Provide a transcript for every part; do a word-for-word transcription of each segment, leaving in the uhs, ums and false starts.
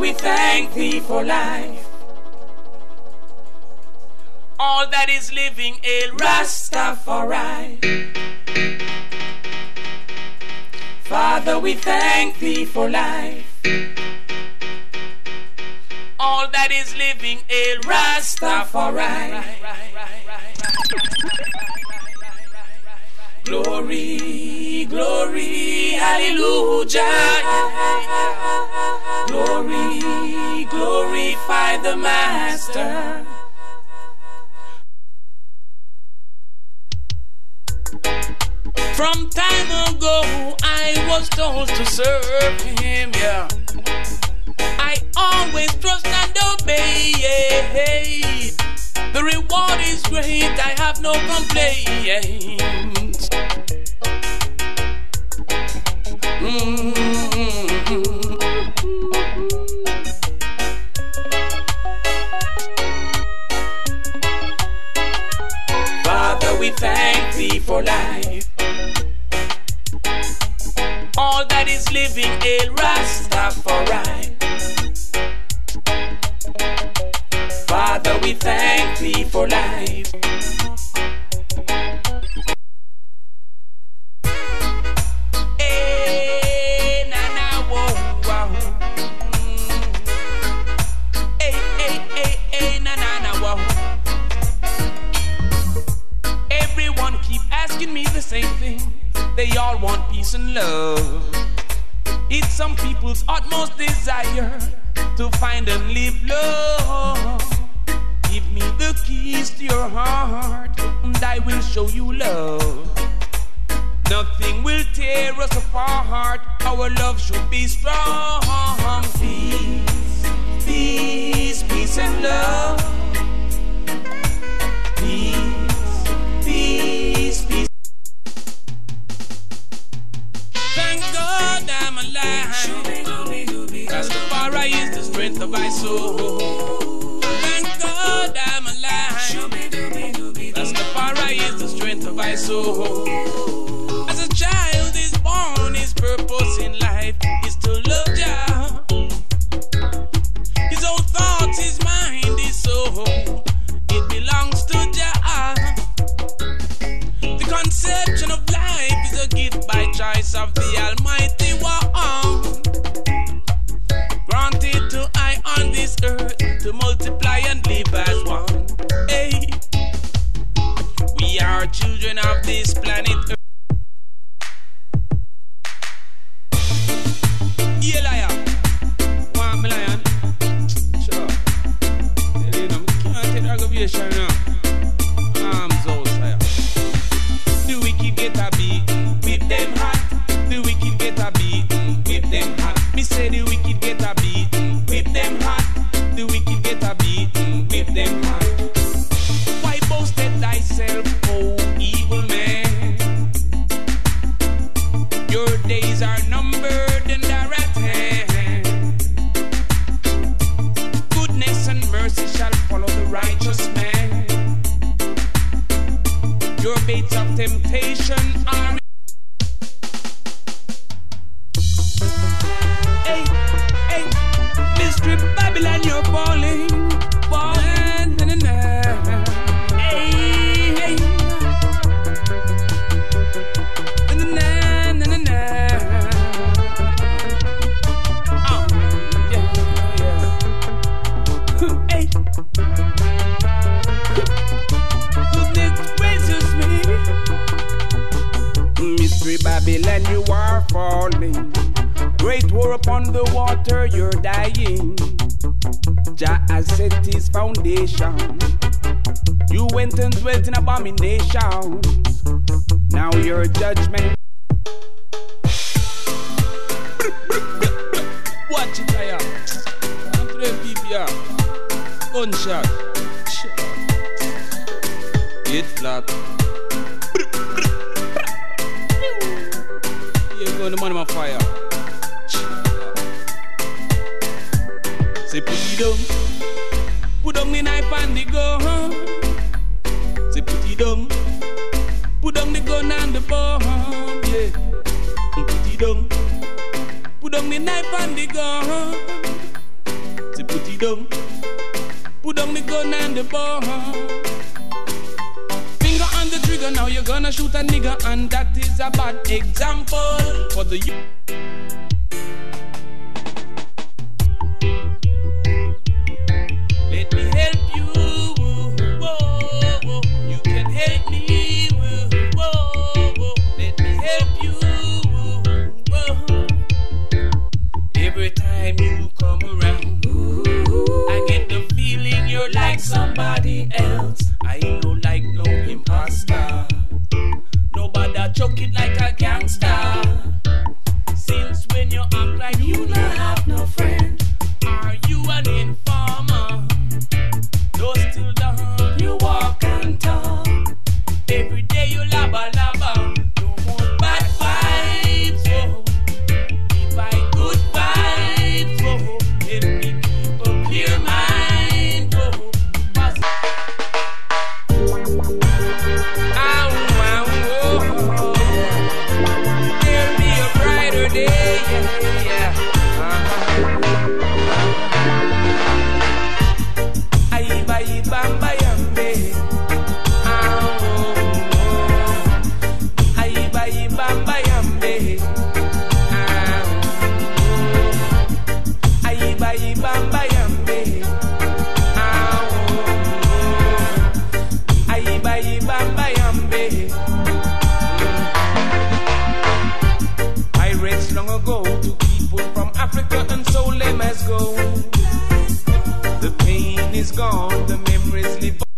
we thank thee for life. All that is living, El Rastafari. Father, we thank thee for life. All that is living, El Rastafari. Glory, glory, hallelujah. Glory, glorify the Master. From time ago, I was told to serve him, yeah. I always trust and obey, yeah. The reward is great, I have no complaints. Mm-hmm. Father, we thank thee for life. All that is living, El Rastafari. Father, we thank thee for life. Hey, na na, whoa, wow. Hey, hey, hey, hey, na na na, whoa. Everyone keep asking me the same thing. They all want peace and love. It's some people's utmost desire to find and live love. Give me the keys to your heart, and I will show you love. Nothing will tear us apart. Our love should be strong. Peace, peace, peace and love. Peace, peace, peace. Thank God I'm alive. Rastafari is the strength of my soul. Thank God I'm alive. Rastafari is the strength of my soul. As a child is born, his purpose in life is to love Jah. His own thoughts, his mind, his soul, it belongs to Jah. The conception of life is a gift by choice of the Almighty One, granted to I on this earth to multiply and live as one. Hey, we are children of this planet Earth. Yeah, lion. Want me lion? Sure. Tell you now, can't take aggravation now. Arms outside. The wicked get a beat, whip them hot. The wicked get a beat, whip them hot. Me say the wicked get a beat, whip them hot. The wicked get a beat, whip them hot. Why boasted thyself, oh evil man? Your days are numbered and are at hand. Goodness and mercy shall follow the righteous man. Your baits of temptation are. Hey, hey, Mystery Babylon, you're falling, falling, na na na. Hey, hey, na na na na na. Oh, yeah, yeah. Hey, goodness raises me. Mystery Babylon, you are falling. Great war upon the water, you're dying. Jah has set his foundation. You went and dwelt in abominations. Now your judgment. Watch it, I am. I'm three people. Gunshot. Get flat. You're going to man on fire. Say put it down, put down the knife and the gun. Say put it down, put down the gun and the bomb. Yeah, put it down, put down the knife and the gun. put it down. Put down the gun and the bomb. Finger on the trigger, now you're gonna shoot a nigga, and that is a bad example for the youth. Let me help you. Whoa, whoa. You can help me. Whoa, whoa. Let me help you. Whoa. Every time you come around, ooh, I get the feeling you're like somebody else. I ain't no like no imposter. Nobody chuck it like a gangster. Since when you act like you not have no friend, are you an informer? No, still down, you walk and talk. Every day you labba labba. No more bad vibes, oh. Be by good vibes, oh. Let me keep a clear mind, oh. Positive. Ow, ow, oh. There'll be a brighter day, yeah, yeah. Aye, bye, bam, bye, yambe. Ow, oh. Aye, bye, bam, bye, yambe. Ow, oh. Aye, bye, bam, bye, yambe. Ow, oh. Aye, bye, bam, bye, yambe. Pirates long ago took people from Africa, and so they must go. The pain is gone, the memories live on.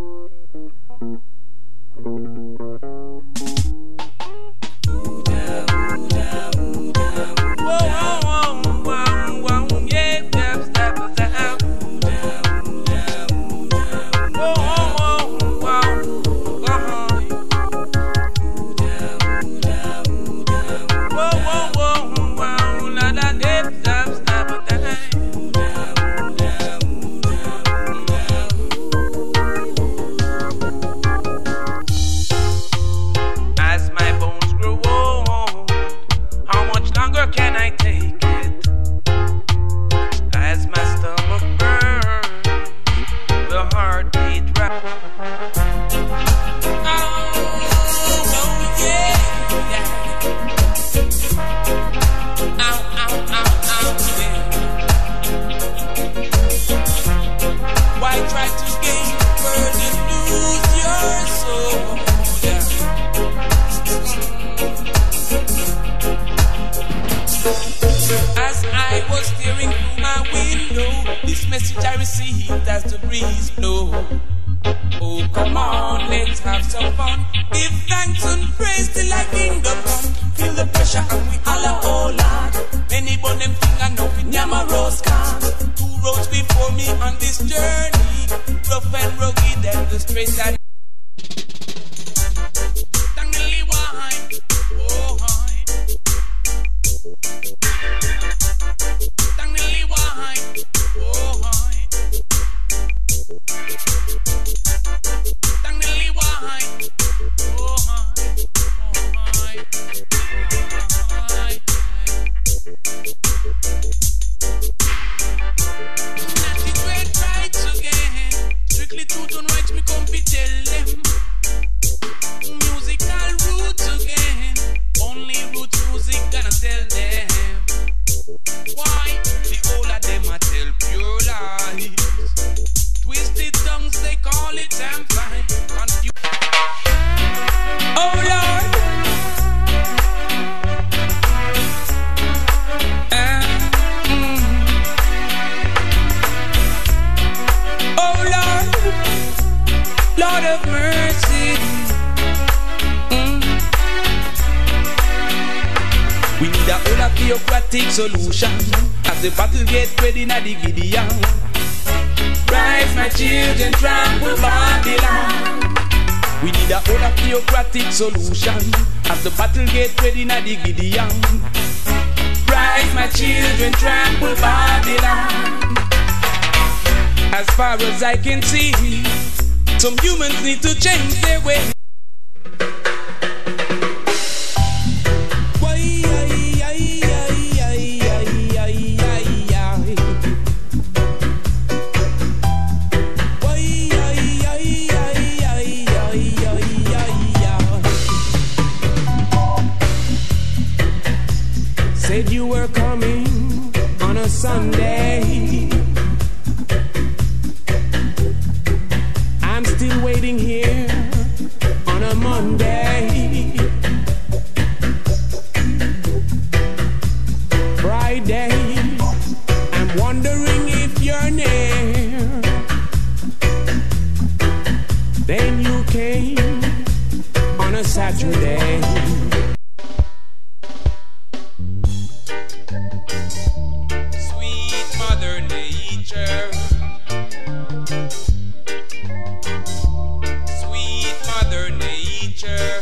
Solution as the battle get ready na the Gideon. Rise, my children, trample Babylon. We need a whole of theocratic solution as the battle get ready na the Gideon. Rise, my children, trample Babylon. As far as I can see, some humans need to change their way. said you were coming on a Sunday. I'm still waiting here on a Monday. Friday, I'm wondering if you're near. Then you came on a Saturday. Sweet Mother Nature, sweet Mother Nature,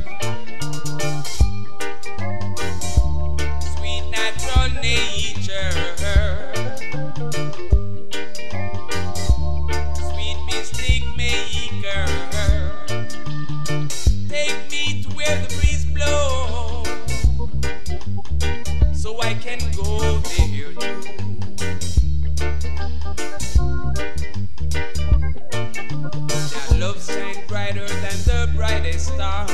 sweet natural nature, sweet mystic maker, take me to where the breeze blows, so I can go there too. That love shines brighter than the brightest star,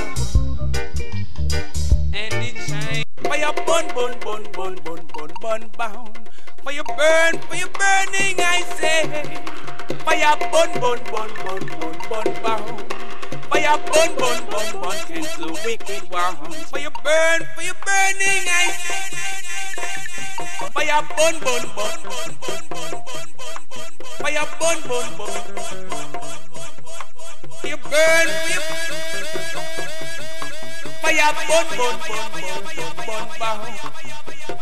and it shines. Fire burn, burn, burn, burn, burn, burn, burn, bound. Fire burn, fire burning, I say. Fire burn, burn, burn, burn, burn, burn, bound. Fire burn, burn, burn, burn, against the wicked ones. Fire burn, fire burning, I say. Fire burn, burn, burn, burn, burn, burn, burn, burn. Fire burn, burn, burn, burn, burn. Fire burn, fire Fire burn, burn, burn, burn, burn, burn, burn.